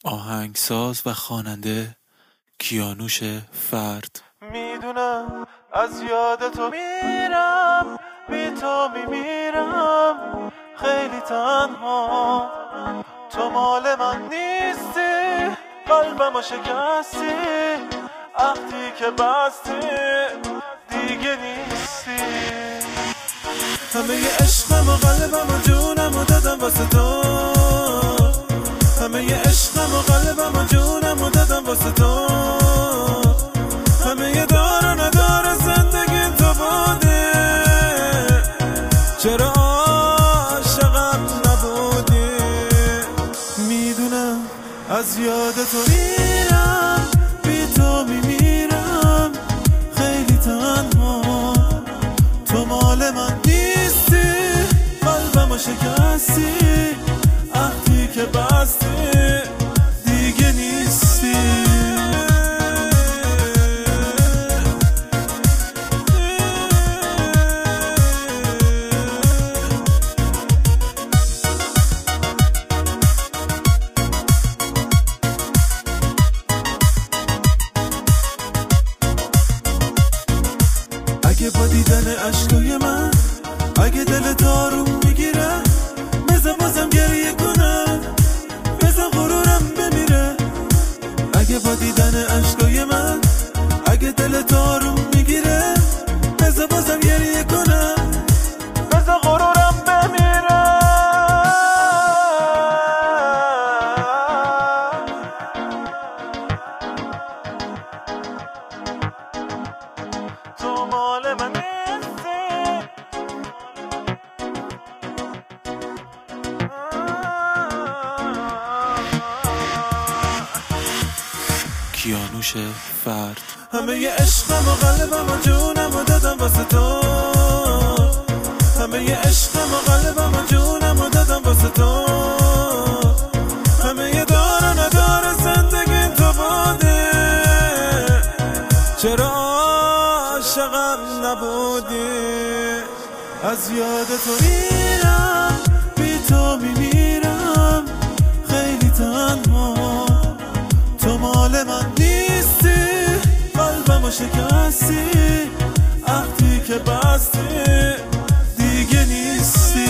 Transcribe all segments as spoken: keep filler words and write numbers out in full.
آهنگساز و خواننده کیانوش فرد. میدونم از یاد تو میرم، بی تو میمیرم خیلی تنها. تو مال من نیستی، قلبمو شکستی، عهدی که بستی دیگه نیستی. همه عشقم و قلبم و جونم و دادم واسه تو، همه عشقم و قلبم و جونم و دادم واسه تو. همه دار و ندار زندگی تو بوده، چرا عاشقم نبودی؟ میدونم از یاد تو میرم، بی تو میمیرم خیلی تنها. تو مال من نیستی، قلبمو شکستی، عهدی که بستی دیگه نیستی. اگه با دیدن عشقای من، اگه دلت آروم میگیره، بذار بازم گریه کنم، بذار غرورم بمیره. اگه با دیدن عشقای من، اگه دلت آروم میگیره، بذار بازم گریه کنم، بذار غرورم بمیره. تو مال من نیستی، کیانوش فرد. همه عشقم و قلبم و جونم و دادم واسه تو، همه عشقم و قلبم و جونم و دادم واسه تو. همه دار و ندار زندگی تو بوده، چرا عاشقم نبودی؟ از یاد تو میرم، بی تو میمیرم خیلی تنها. تو مال من نیستی، قلبمو شکستی، عهدی که بستی دیگه نیستی.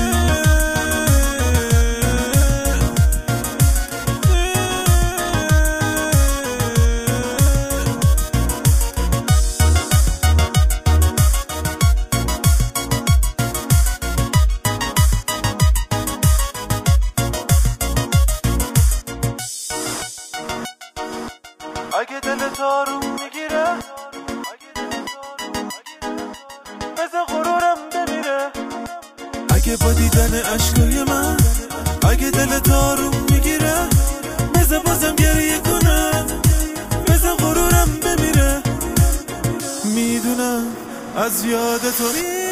اگه دلت آروم میگیره، بذار غرورم بمیره. اگه با دیدن عشقای من، اگه دلت آروم میگیره، بذار بازم گریه کنم، بذار غرورم بمیره. میدونم از یاد تو